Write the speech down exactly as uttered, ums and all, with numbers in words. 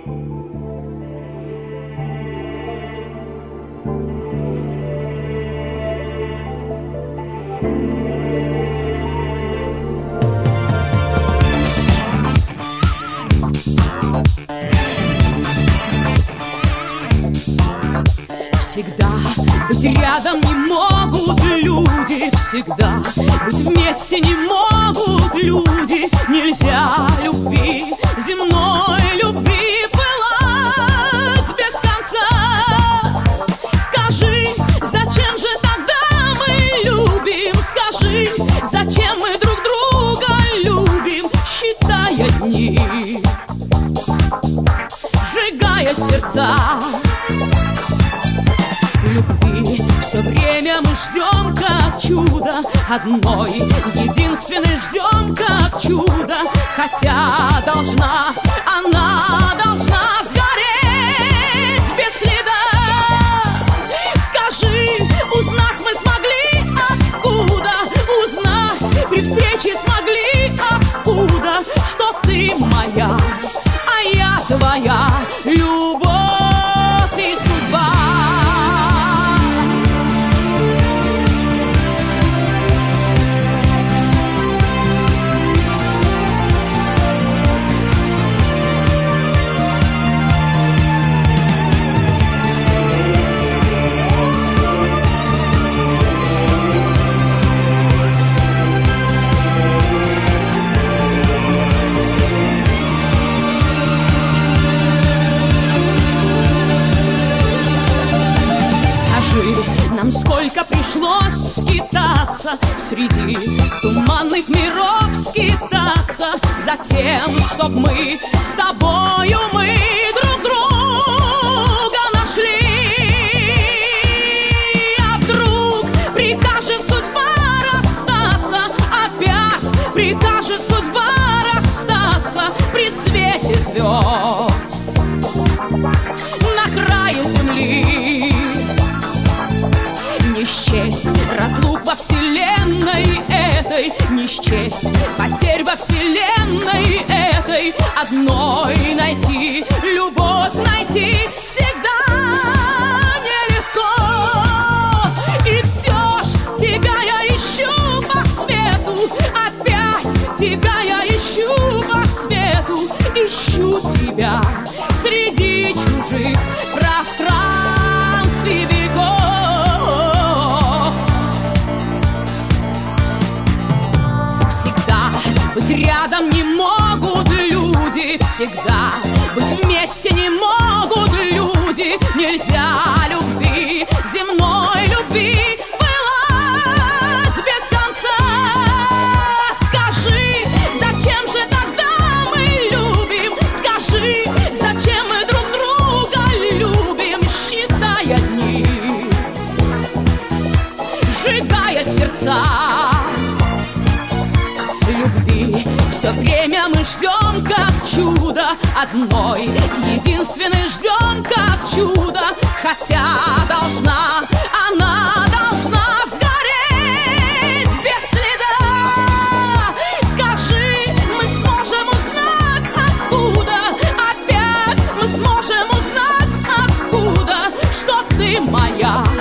Всегда быть рядом не могут люди, всегда быть вместе не могут люди. Нельзя любви, земной любви пылать без конца. Скажи, зачем же тогда мы любим? Скажи, зачем мы друг друга любим? Считая дни, сжигая сердца. Любви все время мы ждем как чудо, одной единственной ждем как чудо. Хотя должна, она должна сгореть без следа. Скажи, узнать мы смогли откуда? Узнать при встрече смогли откуда? Что ты моя, а я твоя, любовь и судьба. Нам сколько пришлось скитаться, среди туманных миров скитаться, за тем, чтоб мы с тобою мы друг друга нашли. А вдруг прикажет судьба расстаться, опять прикажет судьба расстаться при свете звезд на краю земли. Не счесть разлук во вселенной этой, не счесть потерь во вселенной этой. Одной найти, любовь найти всегда нелегко. И все ж тебя я ищу по свету, опять тебя я ищу по свету. Ищу тебя среди чужих пространств и веков. Быть рядом не могут люди, всегда быть вместе не могут люди. Нельзя любви, земной любви пылать без конца. Скажи, зачем же тогда мы любим? Скажи, зачем мы друг друга любим? Считая дни, сжигая сердца. Любви все время мы ждем как чудо, одной единственной ждем как чудо. Хотя должна, она должна сгореть без следа. Скажи, мы сможем узнать откуда, опять мы сможем узнать откуда, что ты моя,